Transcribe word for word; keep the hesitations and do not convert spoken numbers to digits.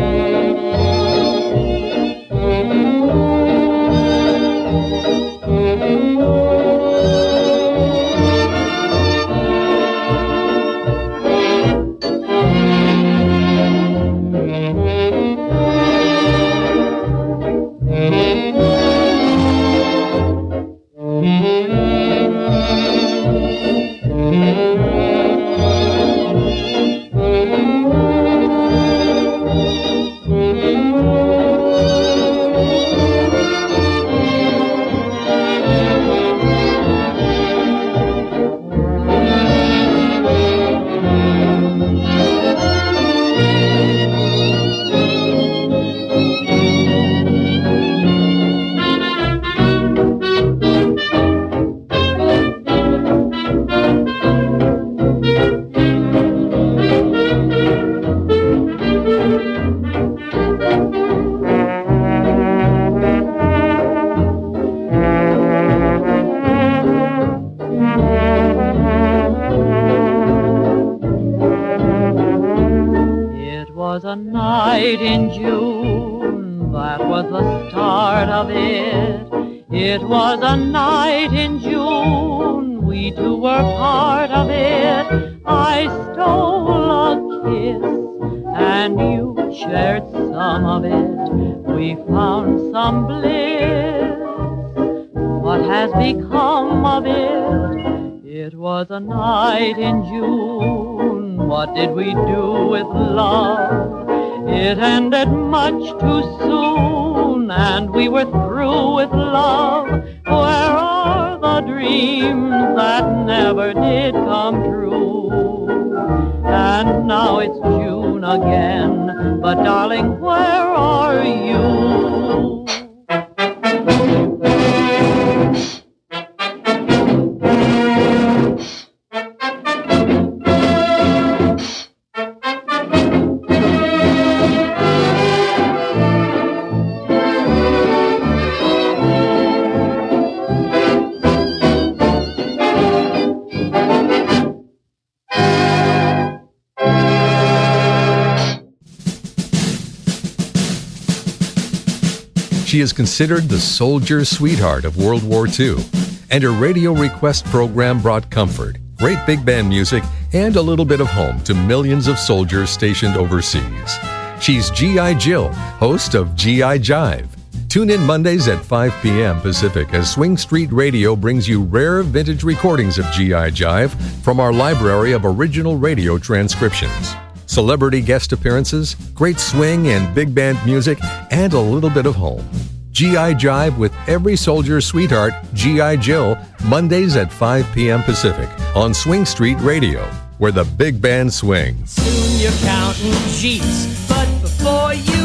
She is considered the soldier's sweetheart of World War Two, and her radio request program brought comfort, great big band music, and a little bit of home to millions of soldiers stationed overseas. She's G I. Jill, host of G I. Jive. Tune in Mondays at five p.m. Pacific as Swing Street Radio brings you rare vintage recordings of G I. Jive from our library of original radio transcriptions. Celebrity guest appearances, great swing and big band music, and a little bit of home. G I. Jive with every soldier's sweetheart, G I. Jill, Mondays at five p.m. Pacific on Swing Street Radio, where the big band swings. Soon you're counting sheets, but before you